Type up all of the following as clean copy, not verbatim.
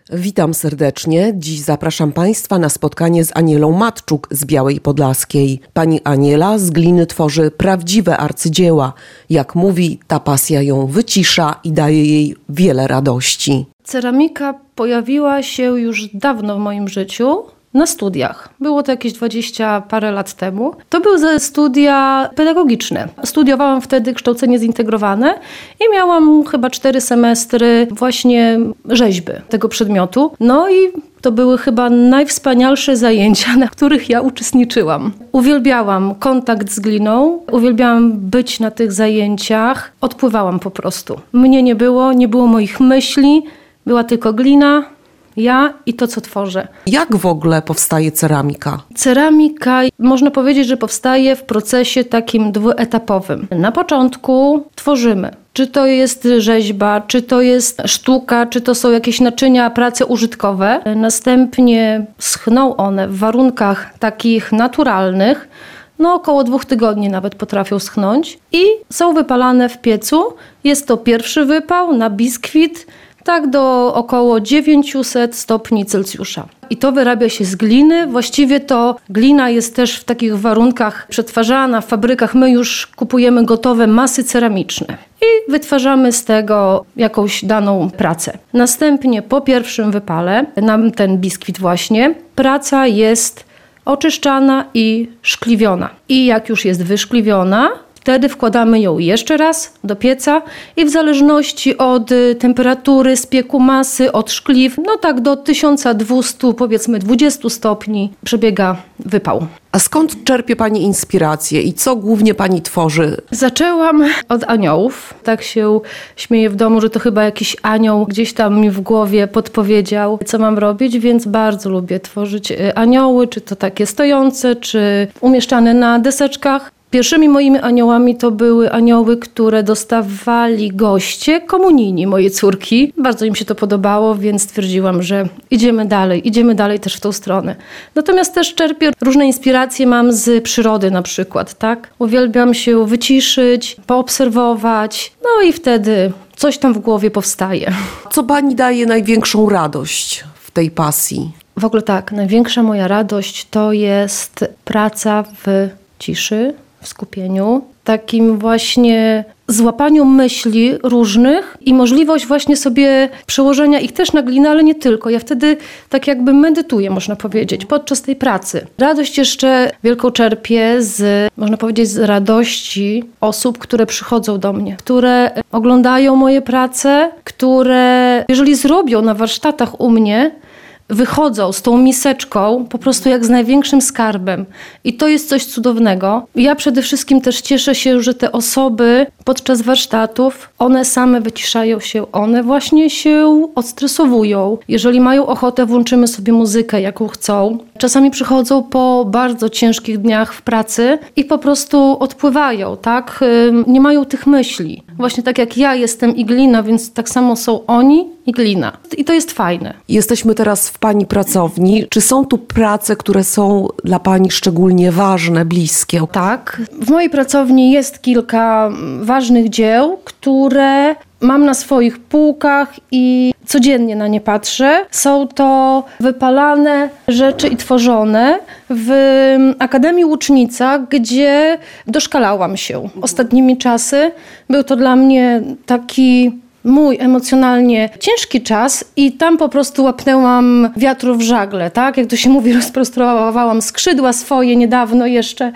Witam serdecznie. Dziś zapraszam Państwa na spotkanie z Anielą Matczuk z Białej Podlaskiej. Pani Aniela z gliny tworzy prawdziwe arcydzieła. Jak mówi, ta pasja ją wycisza i daje jej wiele radości. Ceramika pojawiła się już dawno w moim życiu. Na studiach. Było to jakieś 20 parę lat temu. To były studia pedagogiczne. Studiowałam wtedy kształcenie zintegrowane i miałam chyba 4 semestry właśnie rzeźby tego przedmiotu. No i to były chyba najwspanialsze zajęcia, na których ja uczestniczyłam. Uwielbiałam kontakt z gliną, uwielbiałam być na tych zajęciach. Odpływałam po prostu. Mnie nie było moich myśli, była tylko glina, ja i to, co tworzę. Jak w ogóle powstaje ceramika? Ceramika, można powiedzieć, że powstaje w procesie takim dwuetapowym. Na początku tworzymy. Czy to jest rzeźba, czy to jest sztuka, czy to są jakieś naczynia, prace użytkowe. Następnie schną one w warunkach takich naturalnych. Około 2 tygodni nawet potrafią schnąć i są wypalane w piecu. Jest to pierwszy wypał na biskwit, tak do około 900 stopni Celsjusza. I to wyrabia się z gliny. Właściwie to glina jest też w takich warunkach przetwarzana w fabrykach. My już kupujemy gotowe masy ceramiczne i wytwarzamy z tego jakąś daną pracę. Następnie po pierwszym wypale, na ten biskwit właśnie, praca jest oczyszczana i szkliwiona. I jak już jest wyszkliwiona, wtedy wkładamy ją jeszcze raz do pieca i w zależności od temperatury spieku masy, od szkliw, tak do 1200, powiedzmy 20 stopni przebiega wypał. A skąd czerpie Pani inspirację i co głównie Pani tworzy? Zaczęłam od aniołów. Tak się śmieję w domu, że to chyba jakiś anioł gdzieś tam mi w głowie podpowiedział, co mam robić, więc bardzo lubię tworzyć anioły, czy to takie stojące, czy umieszczane na deseczkach. Pierwszymi moimi aniołami to były anioły, które dostawali goście komunijni mojej córki. Bardzo im się to podobało, więc stwierdziłam, że idziemy dalej też w tą stronę. Natomiast też czerpię różne inspiracje, mam z przyrody na przykład, tak? Uwielbiam się wyciszyć, poobserwować, i wtedy coś tam w głowie powstaje. Co Pani daje największą radość w tej pasji? W ogóle tak, największa moja radość to jest praca w ciszy, w skupieniu, takim właśnie złapaniu myśli różnych i możliwość właśnie sobie przełożenia ich też na glinę, ale nie tylko. Ja wtedy tak jakby medytuję, można powiedzieć, podczas tej pracy. Radość jeszcze wielką czerpię można powiedzieć, z radości osób, które przychodzą do mnie, które oglądają moje prace, które jeżeli zrobią na warsztatach u mnie, wychodzą z tą miseczką po prostu jak z największym skarbem. I to jest coś cudownego. Ja przede wszystkim też cieszę się, że te osoby podczas warsztatów, one same wyciszają się, one właśnie się odstresowują. Jeżeli mają ochotę, włączymy sobie muzykę, jaką chcą. Czasami przychodzą po bardzo ciężkich dniach w pracy i po prostu odpływają, tak? Nie mają tych myśli. Właśnie tak jak ja jestem i glina, więc tak samo są oni i glina. I to jest fajne. Jesteśmy teraz w Pani pracowni. Czy są tu prace, które są dla Pani szczególnie ważne, bliskie? Tak. W mojej pracowni jest kilka ważnych dzieł, które mam na swoich półkach i codziennie na nie patrzę. Są to wypalane rzeczy i tworzone w Akademii Łucznica, gdzie doszkalałam się ostatnimi czasy. Był to dla mnie taki mój emocjonalnie ciężki czas i tam po prostu łapnęłam wiatru w żagle, tak? Jak to się mówi, rozprostowałam skrzydła swoje niedawno jeszcze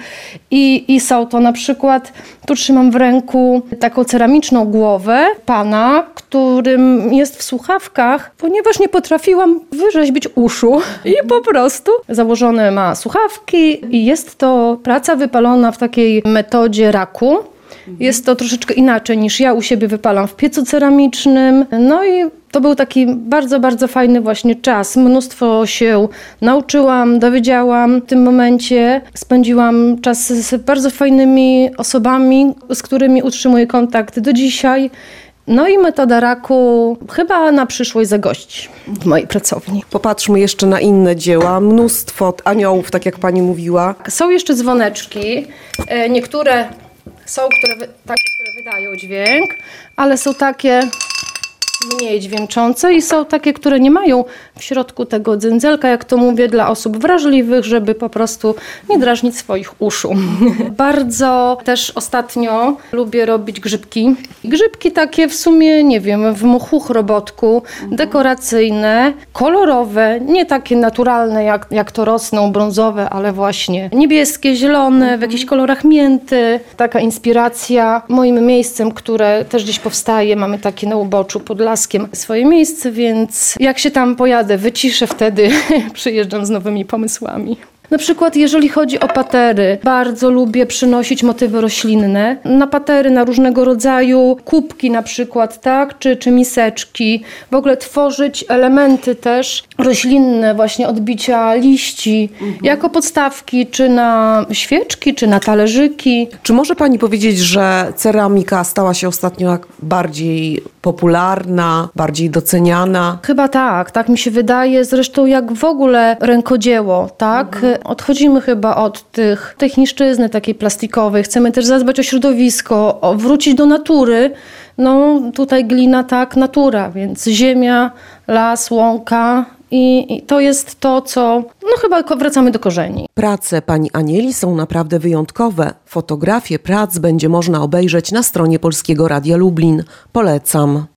i są to na przykład, tu trzymam w ręku taką ceramiczną głowę pana, którym jest w słuchawkach, ponieważ nie potrafiłam wyrzeźbić uszu i po prostu założone ma słuchawki i jest to praca wypalona w takiej metodzie raku. Jest to troszeczkę inaczej niż ja u siebie wypalam w piecu ceramicznym. I to był taki bardzo, bardzo fajny właśnie czas. Mnóstwo się nauczyłam, dowiedziałam w tym momencie. Spędziłam czas z bardzo fajnymi osobami, z którymi utrzymuję kontakt do dzisiaj. I metoda raku chyba na przyszłość zagości w mojej pracowni. Popatrzmy jeszcze na inne dzieła. Mnóstwo aniołów, tak jak Pani mówiła. Są jeszcze dzwoneczki. Niektóre są, które wydają dźwięk, ale są takie mniej dźwięczące i są takie, które nie mają w środku tego dzędzelka, jak to mówię, dla osób wrażliwych, żeby po prostu nie drażnić swoich uszu. Bardzo też ostatnio lubię robić grzybki. Grzybki takie w sumie, nie wiem, w mchu chrobotku, dekoracyjne, kolorowe, nie takie naturalne jak to rosną, brązowe, ale właśnie niebieskie, zielone, w jakichś kolorach mięty. Taka inspiracja. Moim miejscem, które też gdzieś powstaje, mamy takie na uboczu Podlaskiem swoje miejsce, więc jak się tam pojadę, wyciszę, wtedy przyjeżdżam z nowymi pomysłami. Na przykład jeżeli chodzi o patery, bardzo lubię przynosić motywy roślinne. Na patery, na różnego rodzaju kubki na przykład, tak, czy miseczki. W ogóle tworzyć elementy też roślinne, właśnie odbicia liści, jako podstawki, czy na świeczki, czy na talerzyki. Czy może pani powiedzieć, że ceramika stała się ostatnio bardziej popularna, bardziej doceniana? Chyba tak mi się wydaje. Zresztą jak w ogóle rękodzieło, tak? Odchodzimy chyba od tych techniszczyzny takiej plastikowej. Chcemy też zadbać o środowisko, wrócić do natury. No tutaj glina, tak, natura, więc ziemia, las, łąka. I to jest to, co chyba wracamy do korzeni. Prace pani Anieli są naprawdę wyjątkowe. Fotografie prac będzie można obejrzeć na stronie Polskiego Radia Lublin. Polecam.